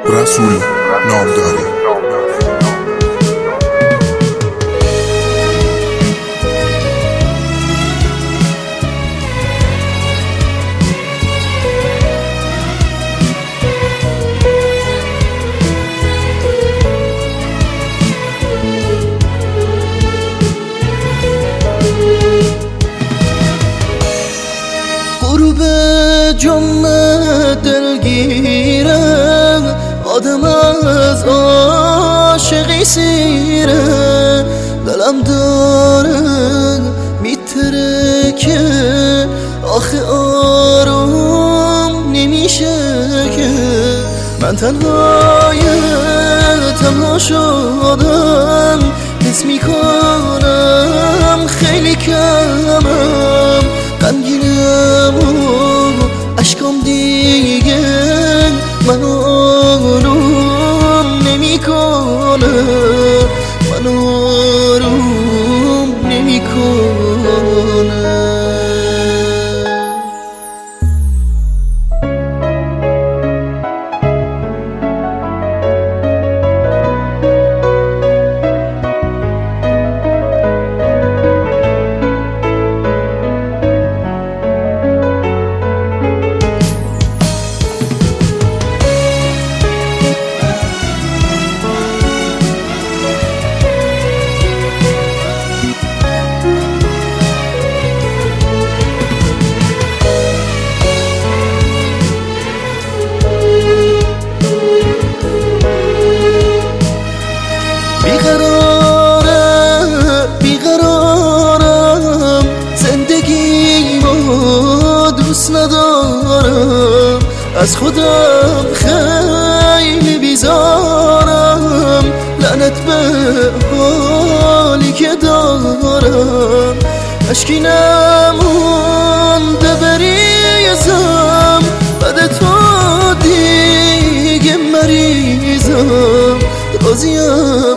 رسول نامداری. غروب جمعه دلگیره، آدم از عاشقی سیره. دلم داره میتره که آخه آروم نمیشه که من تنها شدم. حس میکنم خیلی کمم، غمگینم و اشکام دیگه منو آروم نمیکنه، منو آروم نمیکنه. بیقرارم، زندگیمو دوست ندارم، از خودم خیلی بیزارم. لعنت به حالی که دارم، اشکی نمونده بریزم. بعد تو دیگه مریضم، راضیم